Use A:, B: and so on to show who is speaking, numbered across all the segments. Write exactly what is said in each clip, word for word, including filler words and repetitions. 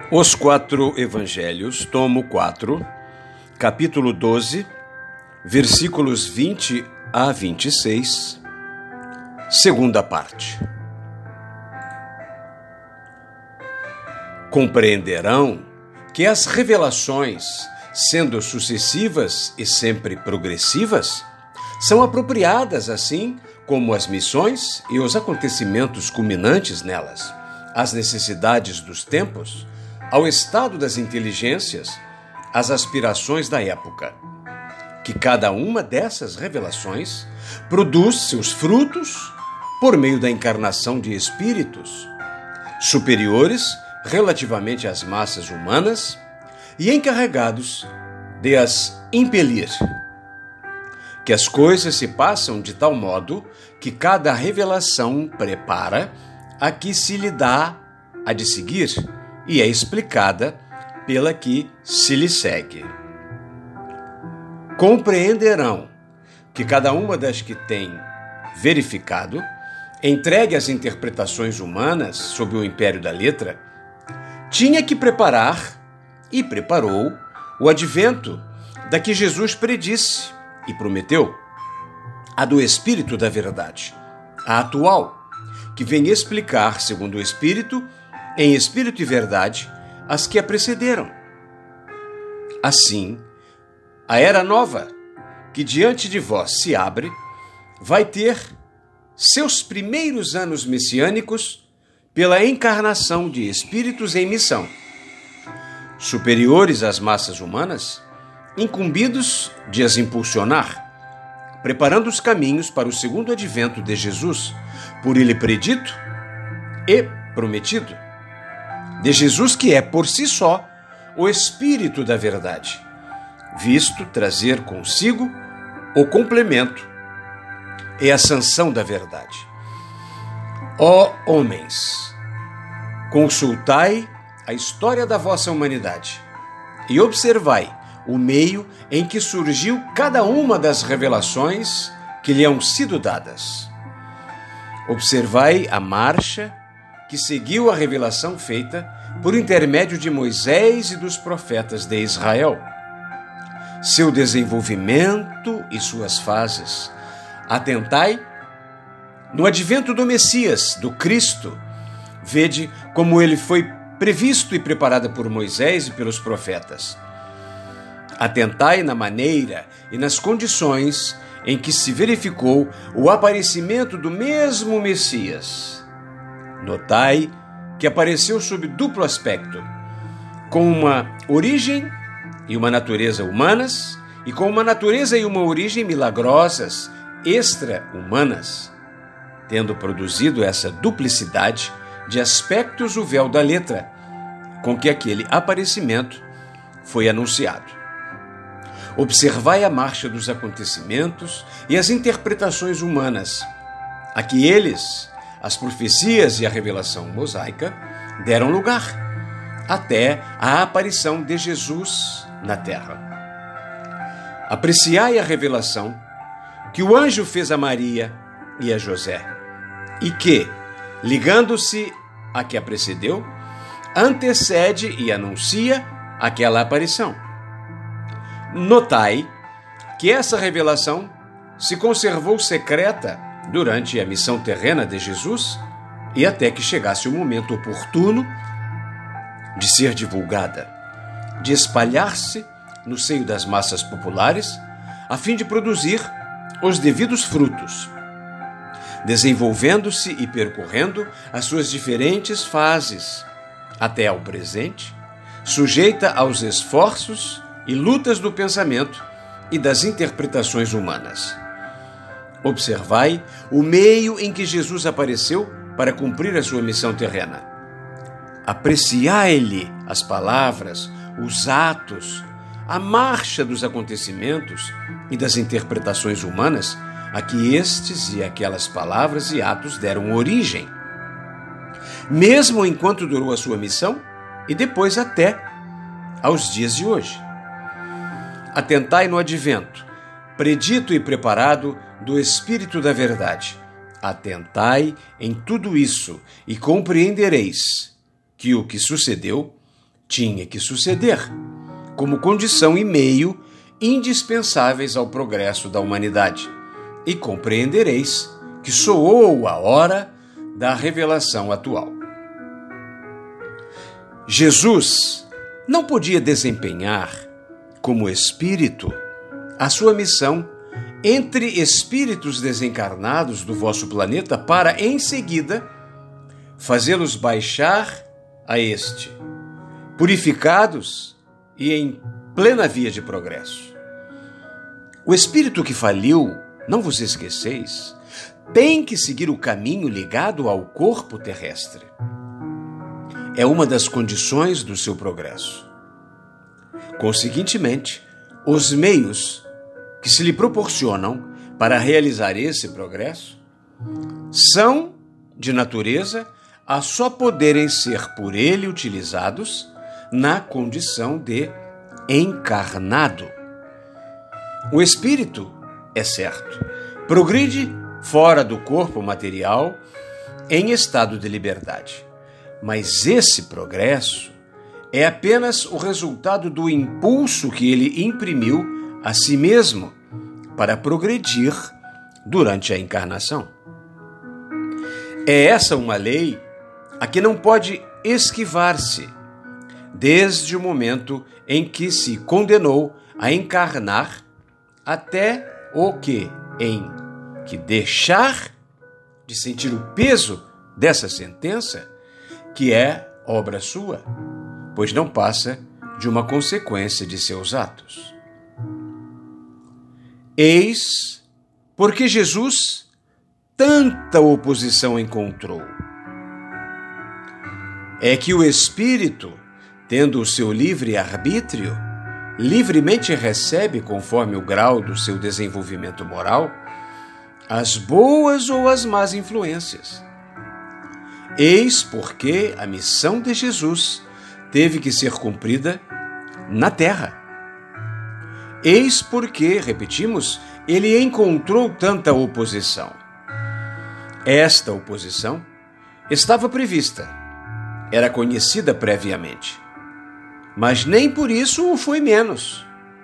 A: Os Quatro Evangelhos, tomo quatro, capítulo doze, versículos vinte a vinte e seis, segunda parte. Compreenderão que as revelações, sendo sucessivas e sempre progressivas, são apropriadas assim como as missões e os acontecimentos culminantes nelas, às necessidades dos tempos, ao estado das inteligências, às aspirações da época. Que cada uma dessas revelações produz seus frutos por meio da encarnação de espíritos superiores relativamente às massas humanas e encarregados de as impelir. Que as coisas se passam de tal modo que cada revelação prepara a que se lhe dá a de seguir e é explicada pela que se lhe segue. Compreenderão que cada uma das que tem verificado, entregue às interpretações humanas sob o império da letra, tinha que preparar e preparou o advento da que Jesus predisse e prometeu, a do Espírito da Verdade, a atual, que vem explicar, segundo o Espírito, em Espírito e Verdade, as que a precederam. Assim, a era nova, que diante de vós se abre, vai ter seus primeiros anos messiânicos pela encarnação de espíritos em missão, superiores às massas humanas, incumbidos de as impulsionar, preparando os caminhos para o segundo advento de Jesus, por ele predito e prometido, de Jesus que é, por si só, o Espírito da Verdade, visto trazer consigo o complemento e a sanção da verdade. Ó homens, consultai a história da vossa humanidade e observai o meio em que surgiu cada uma das revelações que lhe hão sido dadas. Observai a marcha que seguiu a revelação feita por intermédio de Moisés e dos profetas de Israel, seu desenvolvimento e suas fases. Atentai no advento do Messias, do Cristo. Vede como ele foi previsto e preparado por Moisés e pelos profetas. Atentai na maneira e nas condições em que se verificou o aparecimento do mesmo Messias. Notai que apareceu sob duplo aspecto, com uma origem e uma natureza humanas e com uma natureza e uma origem milagrosas, extra-humanas, tendo produzido essa duplicidade de aspectos o véu da letra, com que aquele aparecimento foi anunciado. Observai a marcha dos acontecimentos e as interpretações humanas, a que eles, as profecias e a revelação mosaica, deram lugar, até a aparição de Jesus na terra. Apreciai a revelação que o anjo fez a Maria e a José, e que, ligando-se à que a precedeu, antecede e anuncia aquela aparição. Notai que essa revelação se conservou secreta durante a missão terrena de Jesus e até que chegasse o momento oportuno de ser divulgada, de espalhar-se no seio das massas populares, a fim de produzir os devidos frutos, desenvolvendo-se e percorrendo as suas diferentes fases, até ao presente, sujeita aos esforços e lutas do pensamento e das interpretações humanas. Observai o meio em que Jesus apareceu para cumprir a sua missão terrena. Apreciai-lhe as palavras, os atos, a marcha dos acontecimentos e das interpretações humanas a que estes e aquelas palavras e atos deram origem, mesmo enquanto durou a sua missão e depois até aos dias de hoje. Atentai no advento, predito e preparado do Espírito da Verdade. Atentai em tudo isso e compreendereis que o que sucedeu tinha que suceder, como condição e meio indispensáveis ao progresso da humanidade. E compreendereis que soou a hora da revelação atual. Jesus não podia desempenhar, como espírito, a sua missão entre espíritos desencarnados do vosso planeta para, em seguida, fazê-los baixar a este, purificados e em plena via de progresso. O espírito que faliu, não vos esqueceis, tem que seguir o caminho ligado ao corpo terrestre. É uma das condições do seu progresso. Conseguintemente, os meios que se lhe proporcionam para realizar esse progresso são, de natureza, a só poderem ser por ele utilizados na condição de encarnado. O espírito, é certo, progride fora do corpo material em estado de liberdade, mas esse progresso é apenas o resultado do impulso que ele imprimiu a si mesmo para progredir durante a encarnação. É essa uma lei a que não pode esquivar-se desde o momento em que se condenou a encarnar até o que, em que deixar de sentir o peso dessa sentença, que é obra sua, pois não passa de uma consequência de seus atos. Eis porque Jesus tanta oposição encontrou. É que o espírito, tendo o seu livre-arbítrio, livremente recebe, conforme o grau do seu desenvolvimento moral, as boas ou as más influências. Eis porque a missão de Jesus teve que ser cumprida na terra. Eis porque, repetimos, ele encontrou tanta oposição. Esta oposição estava prevista, era conhecida previamente, mas nem por isso o foi menos.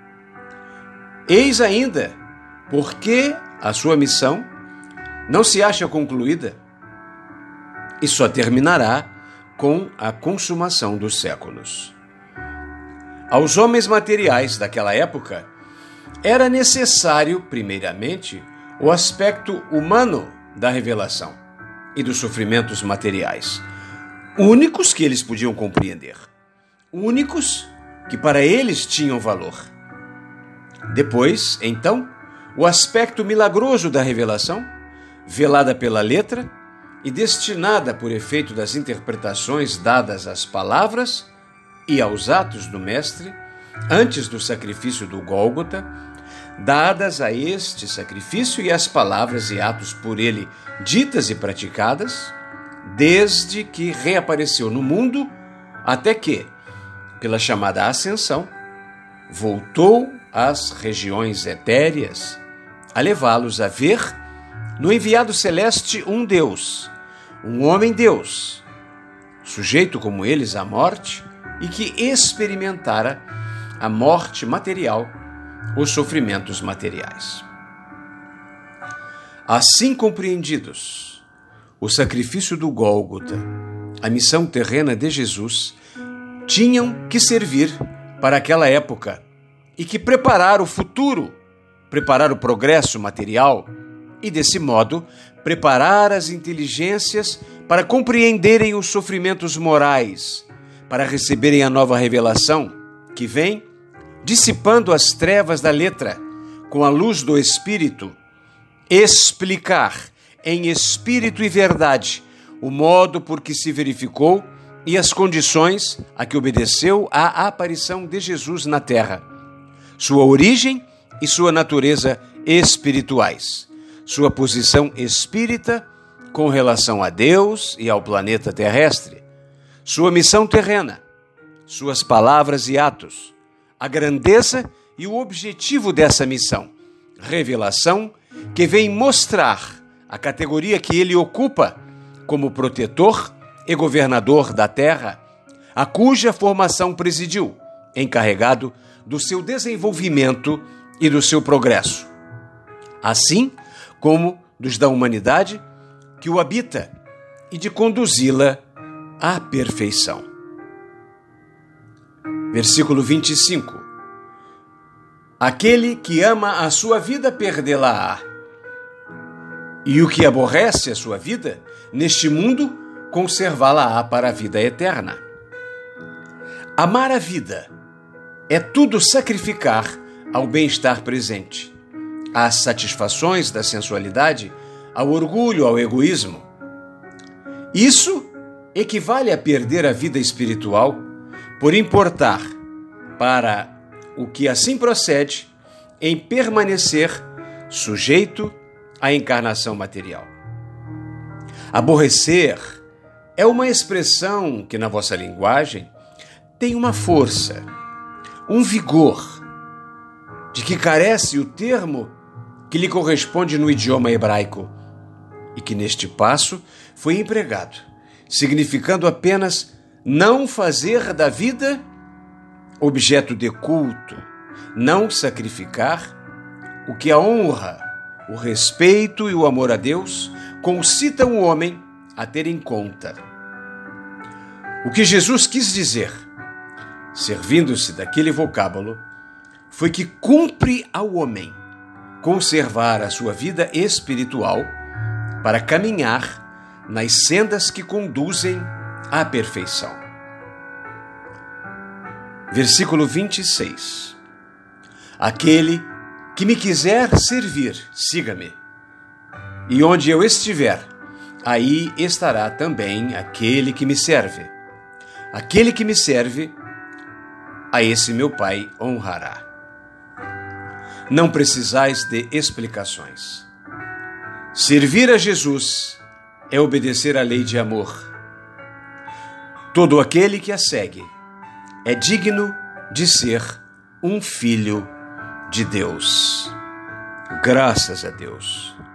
A: Eis ainda porque a sua missão não se acha concluída e só terminará com a consumação dos séculos. Aos homens materiais daquela época, era necessário, primeiramente, o aspecto humano da revelação e dos sofrimentos materiais, únicos que eles podiam compreender, únicos que para eles tinham valor. Depois, então, o aspecto milagroso da revelação, velada pela letra e destinada por efeito das interpretações dadas às palavras e aos atos do Mestre, antes do sacrifício do Gólgota, dadas a este sacrifício e às palavras e atos por ele ditas e praticadas, desde que reapareceu no mundo, até que, pela chamada ascensão, voltou às regiões etéreas, a levá-los a ver no enviado celeste um Deus, um homem-Deus, sujeito como eles à morte, e que experimentara a morte material, os sofrimentos materiais. Assim compreendidos, o sacrifício do Gólgota, a missão terrena de Jesus, tinham que servir para aquela época e que preparar o futuro, preparar o progresso material e, desse modo, preparar as inteligências para compreenderem os sofrimentos morais, para receberem a nova revelação que vem dissipando as trevas da letra com a luz do Espírito, explicar em espírito e verdade o modo por que se verificou e as condições a que obedeceu a aparição de Jesus na terra, sua origem e sua natureza espirituais, sua posição espírita com relação a Deus e ao planeta terrestre, sua missão terrena, suas palavras e atos, a grandeza e o objetivo dessa missão, revelação que vem mostrar a categoria que ele ocupa como protetor e governador da terra, a cuja formação presidiu, encarregado do seu desenvolvimento e do seu progresso, assim como dos da humanidade que o habita e de conduzi-la à perfeição. Versículo vinte e cinco. Aquele que ama a sua vida perdê-la-á, e o que aborrece a sua vida neste mundo conservá-la-á para a vida eterna. Amar a vida é tudo sacrificar ao bem-estar presente, às satisfações da sensualidade, ao orgulho, ao egoísmo. Isso equivale a perder a vida espiritual por importar, para o que assim procede, em permanecer sujeito à encarnação material. Aborrecer é uma expressão que, na vossa linguagem, tem uma força, um vigor, de que carece o termo que lhe corresponde no idioma hebraico e que, neste passo, foi empregado, significando apenas não fazer da vida objeto de culto, não sacrificar o que a honra, o respeito e o amor a Deus concitam o homem a ter em conta. O que Jesus quis dizer, servindo-se daquele vocábulo, foi que cumpre ao homem conservar a sua vida espiritual para caminhar nas sendas que conduzem à perfeição. Versículo vinte e seis. Aquele que me quiser servir, siga-me, e onde eu estiver, aí estará também aquele que me serve. Aquele que me serve, a esse meu Pai honrará. Não precisais de explicações. Servir a Jesus é obedecer à lei de amor. Todo aquele que a segue é digno de ser um filho de Deus. Graças a Deus.